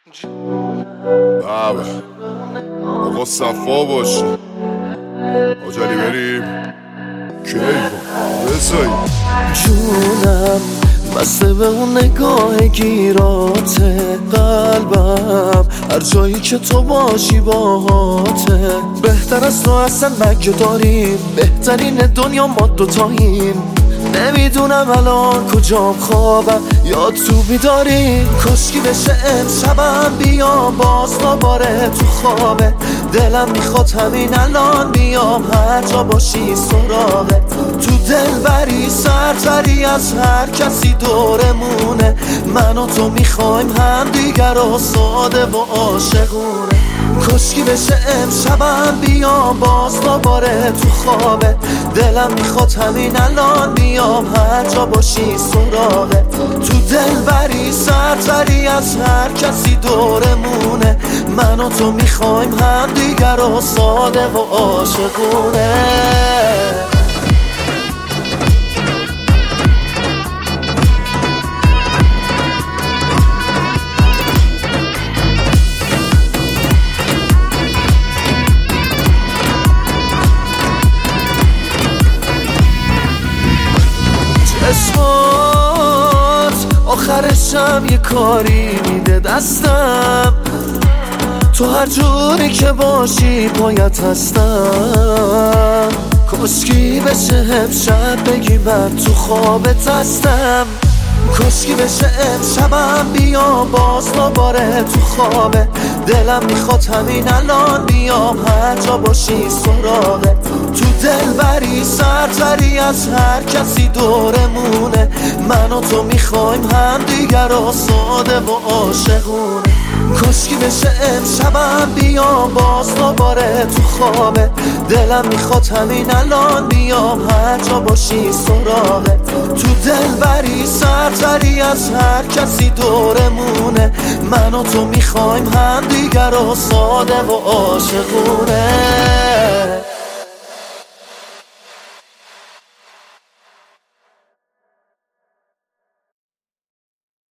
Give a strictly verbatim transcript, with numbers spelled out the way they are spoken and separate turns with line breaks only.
بابا آقا صفا باشه آجالی بریم کیفا بسایی
جونم بسته به اون نگاه گیرات قلبم، هر جایی که تو باشی باهاته. بهتر از تو اصلا مگه داریم؟ بهترین دنیا ما دوتاییم. نمیدونم الان کجام خوابم یا تو بیداریم. کاشکی بشه امشبم بیام باز دوباره تو خوابه. دلم میخواد همین الان بیام هر جا باشی سراغه. تو دل بری سرتری از هر کسی دورمونه. من و تو میخوایم هم دیگر رو ساده و عاشقونه. کاشکی بشه امشبم بیام باز دوباره تو خوابه. دلم میخواد همین الان بیام هر جا باشی سراغه. تو دل بری سرتری از هر کسی دورمونه. من و تو میخوایم هم دیگر رو ساده و عاشقونه. چشمات آخرشم یه کاری میده دستم. تو هر جوری که باشی پایت هستم. کاشکی بشه امشب بگی من تو خوابت هستم. کاشکی بشه امشبم بیام باز دوباره تو خوابه. دلم میخواد همین الان بیام هر جا باشی سراغه. تو دل بری سرتری از هر کسی دورمونه. من و تو میخوایم هم دیگر رو ساده و عاشقونه. کاشکی بشه امشبم بیام باز دوباره تو خوابه. دلم میخواد همین الان بیام هر جا باشی سراغه. تو دل بری سرتری از هر کسی دورمونه. من و تو میخوایم هم دیگر رو ساده و عاشقونه.